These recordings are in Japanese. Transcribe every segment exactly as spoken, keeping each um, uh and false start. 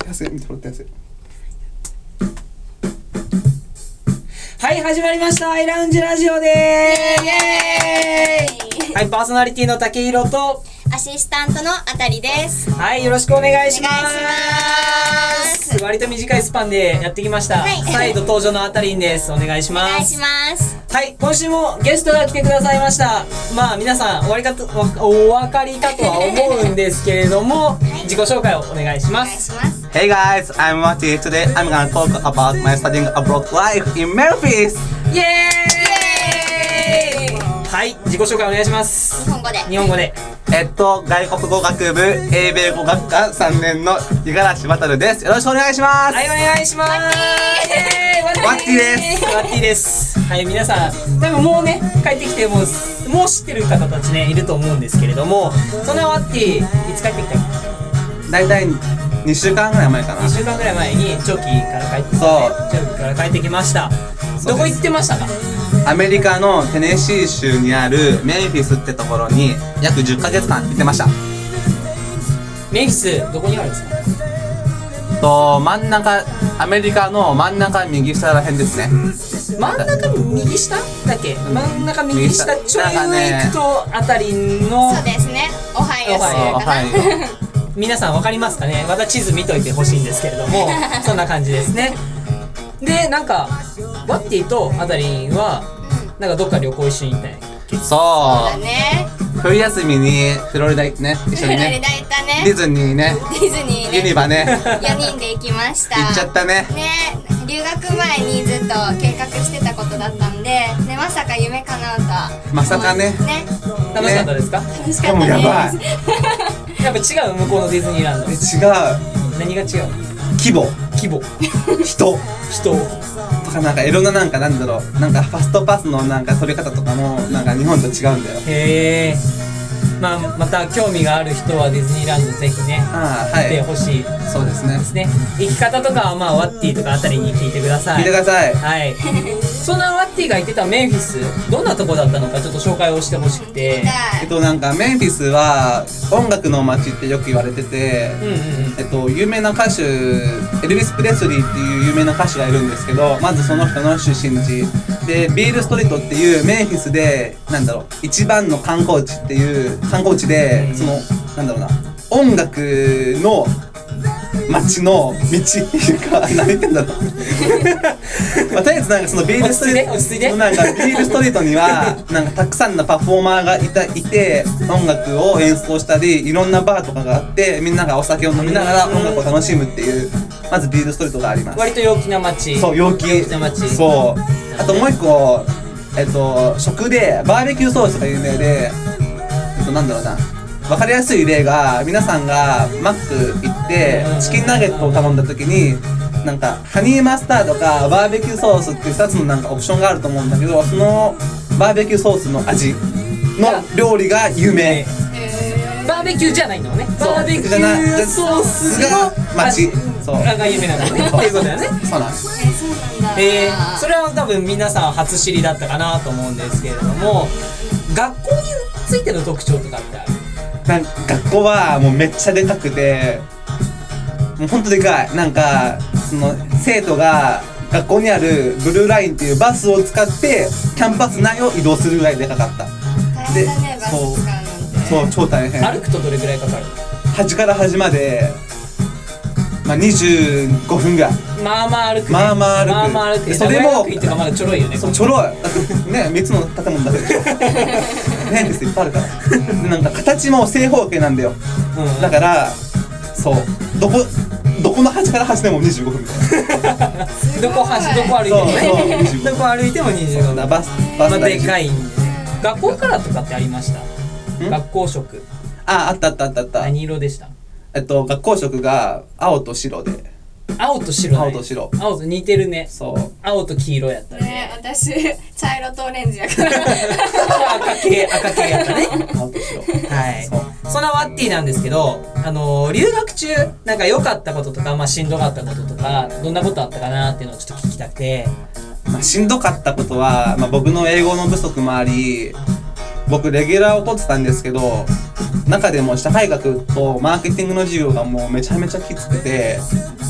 安い見てもらって安い。 はい、始まりました。アイラウンジラジオでーす。イエーイ。はい、パーソナリティの竹宏とアシスタントのあたりです。 はい、よろしくお願いします。 お願いします。 割と短いスパンでやってきました。 はい、 再度登場のあたりんです。お願いします。 お願いします。 はい、今週もゲストが来てくださいました。まあ皆さんおわりかとお分かりかとは思うんですけれども、はい、自己紹介をお願いします。 お願いします。 Hey guys, I'm Mati. Today I'm gonna talk about my studying abroad life in Memphis. イエーイ。はい、自己紹介お願いします。 日本語で。 日本語で。 えっと、外国語学部英米語学科さんねんの五十嵐渉です。よろしくお願いします。 はい、お願いします。 ワッティです。 ワッティです。はい、皆さん、多分もうね、帰ってきてもう、もう知ってる方たちね、いると思うんですけれども、そんなワッティ、いつ帰ってきたっけ？ だいたいにしゅうかんぐらい前かな。 にしゅうかんぐらい前に長期から帰ってきて、 そう長期から帰ってきました。どこ行ってましたか？ アメリカのテネシー州にあるメンフィスってところに約じゅっかげつかん行ってました。 メンフィスどこにあるんですか？ と真ん中、アメリカの真ん中右下らへんですね。 真ん中右下だっけ？真ん中右下ちょい上行くとあたりの、 そうですね。オハイオ州かな。 皆さんわかりますかね？また地図見といてほしいんですけれどもそんな感じですね。で、なんかワッティとあたりんはなんかどっか旅行一緒に行ったんやっけ？ そうそうだね。 冬休みにフロリダ行ってね、一緒にね、 フロリダ行ったね。 ディズニーね、 ディズニーね、 ユニバねよにんで行きました。 行っちゃったね。 ね、留学前にずっと計画してたことだったんで、ね、まさか夢叶うとはまさかね。 ね、 楽しかったですか？ 楽しかったです。 でもやばいやっぱ違う、向こうのディズニーランド。 え違う。 何が違う？ 規模、 規模、 人人とかなんかいろんななんかなんだろう、なんかファストパスのなんか取り方とかもなんか日本と違うんだよ。 へえ。まあ、また興味がある人はディズニーランドぜひね、 ああ、は来てい。 ほしいそうですね。 ですね。行き方とかはまあワッティとかあたりに聞いてください。 聞いてください。 はい。そんなワッティが行ってたメンフィス、どんなとこだったのかちょっと紹介をしてほしくて。 えっとなんかメンフィスは音楽の街ってよく言われてて、 うんうんうん。 えっと有名な歌手エルビス・プレスリーっていう有名な歌手がいるんですけど、まずその人の出身地でビールストリートっていうメンフィスでなんだろう一番の観光地っていう観光地で、そのなんだろうな音楽の街の道っていうか何言ってんだろうまあ、とりあえずなんかそのビールストリート落ち着いてなんかビールストリートにはなんかたくさんのパフォーマーがいたいて音楽を演奏したりいろんなバーとかがあってみんながお酒を飲みながら音楽を楽しむっていうまずビールストリートがあります。 割と陽気な街。 そう陽気陽気な街。 そうあともう一個えっと食でバーベキューソースが有名でえっとなんだろうな分かりやすい例が皆さんがマック行ってチキンナゲットを頼んだ時になんかハニーマスタードかバーベキューソースっていうふたつのなんかオプションがあると思うんだけどそのバーベキューソースの味の料理が有名。 バーベキューじゃないのね。 そうバーベキューソースの街そうが有名なのね。っていうことだよね。 そうなんです。 えー、そうなんだ。 えー、それは多分皆さん初知りだったかなと思うんですけれども、学校についての特徴とかってある？ なんか学校はもうめっちゃでかくてもうほんとでかい。なんかその生徒が学校にあるブルーラインっていうバスを使ってキャンパス内を移動するぐらいでかかった。 大変だね、バス使うなんて。 そう超大変。 歩くとどれぐらいかかる？ 端から端までまあにじゅうごふんぐらい。 まあまあ歩くね。 まあまあ歩くまあまあ歩くね。 それも名古屋学院とかまだちょろいよね。 そうちょろい。だってねみっつの建物だけでしょねですいっぱいあるからでなんか形も正方形なんだよ。 うんうん、 だからそうどこどこの端から端でもにじゅうごふんみたいなどこ端どこ歩いてもね。 そうそうどこ歩いてもにじゅうごふん。 バスまあバスでかいんで。学校からとかってありました？ ん学校食。 ああったあったあったあった何色でした？ えっと学校食が青と白で青と白、ね。 青と白青と似てるね。 そう青と黄色やったね。 ね、私茶色とオレンジやから赤系赤系やったね。 青と白はい。 そうそんなワッティなんですけど、あのー、留学中なんか良かったこととか、まあしんどかったこととか、どんなことあったかなっていうのをちょっと聞きたくて。 まあ、しんどかったことは、まあ、僕の英語の不足もあり僕レギュラーを取ってたんですけど中でも社会学とマーケティングの授業がもうめちゃめちゃきつくて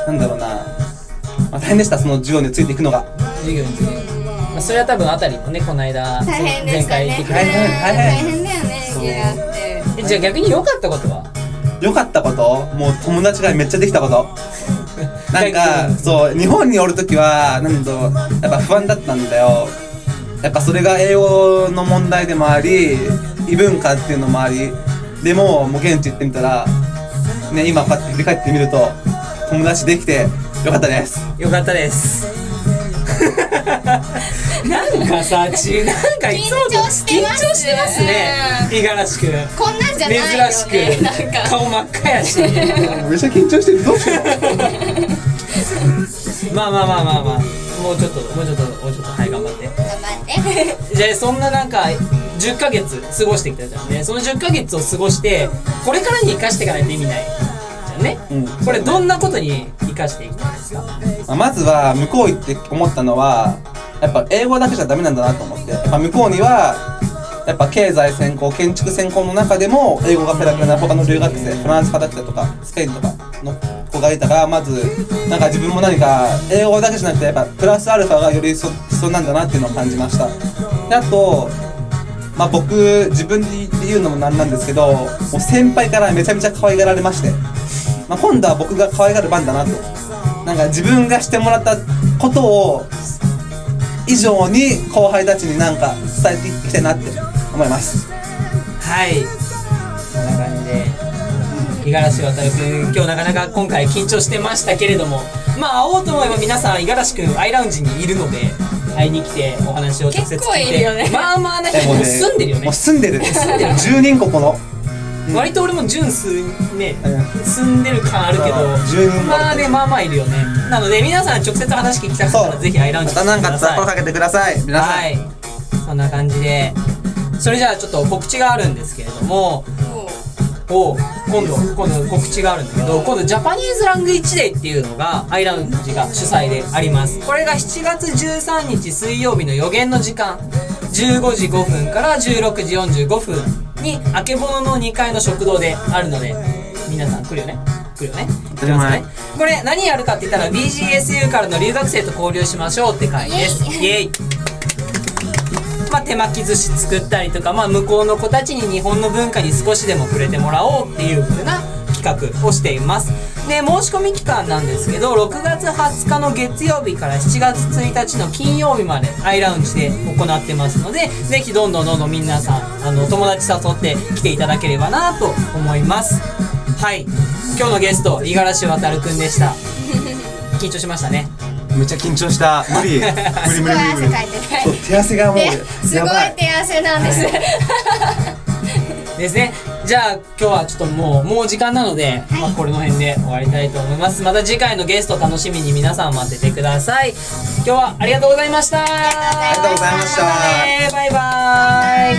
なんだろうな、まあ、大変でした、その授業についていくのが。 授業について、まあ、それは多分あたりもねこの間大変でしたね。 前回言ってくれた、 大変大変大変だよね、レギュラーって。 えじゃあ逆に良かったことは？ 良かったこと、もう友達がめっちゃできたことなんかそう日本におるときはなんだろう、やっぱ不安だったんだよ。やっぱそれが英語の問題でもあり異文化っていうのもあり、でももう現地行ってみたらね、今こうやって振り返ってみると友達できてよかったです。 よかったですなんかさちなんかいつもと緊張してます緊張してますね、五十嵐くん。 こんなんじゃないよね。 珍しくなんか顔真っ赤やしめっちゃ緊張してる、どうしようまあまあまあまあまあもうちょっともうちょっともうちょっとはい頑張って。 頑張って。 じゃあそんななんかじゅっかげつ過ごしてきたじゃんね。そのじゅっかげつを過ごしてこれからに生かしていかないと意味ないじゃんね、 うんこれどんなことに生かしていきたいですか？ まあまずは向こう行って思ったのはやっぱ英語だけじゃダメなんだなと思って、やっぱ向こうにはやっぱ経済専攻建築専攻の中でも英語がペラペラな他の留学生、フランスから来たとかスペインとかの子がいたら、まずなんか自分も何か英語だけじゃなくてやっぱプラスアルファがより必要なんだなっていうのを感じました。であとまあ僕自分で言うのもなんなんですけど、もう先輩からめちゃめちゃ可愛がられまして、まあ、今度は僕が可愛がる番だなと、なんか自分がしてもらったことを以上に後輩たちになんか伝えていきたいなって思います。 はいこんな感じで五十嵐渉君今日なかなか今回緊張してましたけれども、まあ会おうと思えば皆さん五十嵐君アイラウンジにいるので会いに来てお話を直接聞いて、 結構いるよねまあまあなえ人も住んでるよねもう住んでるじゅうにんここの割と俺も純粋ね、 うん住んでる感あるけど、 じゅうにんもまあねまあまあいるよね。なので皆さん直接話聞きたかったらぜひアイラウンジまた何かあったら声い。 かけてください皆さん。 はいそんな感じで、それじゃあちょっと告知があるんですけれども、お今度今度告知があるんだけど、今度ジャパニーズラングイッチデイっていうのがアイラウンジが主催であります。これがしちがつじゅうさんにち水曜日の予言の時間じゅうごじごふんからじゅうろくじよんじゅうごふんにあけぼののにかいの食堂であるので皆さん来るよね来るよね当たり前。 これ何やるかって言ったら ビージーエスユー からの留学生と交流しましょうって会です。イエイまあ、手巻き寿司作ったりとか、まあ、向こうの子たちに日本の文化に少しでも触れてもらおうっていう風な企画をしています。で申し込み期間なんですけどろくがつはつかの月曜日からしちがつついたちの金曜日までアイラウンジで行ってますので、ぜひどんどんどんどん皆さんあの友達誘って来ていただければなと思います。はい今日のゲスト五十嵐渉くんでした。緊張しましたね。 めっちゃ緊張した。無理無理すごい無理無理無理。 汗かいててそう手汗がもうですごいやばい。 手汗なんですですね。じゃあ今日はちょっともうもう時間なので、まあ、これの辺で終わりたいと思います。また次回のゲスト楽しみに皆さん待っててください。今日はありがとうございました。ありがとうございました。 バイバーイ。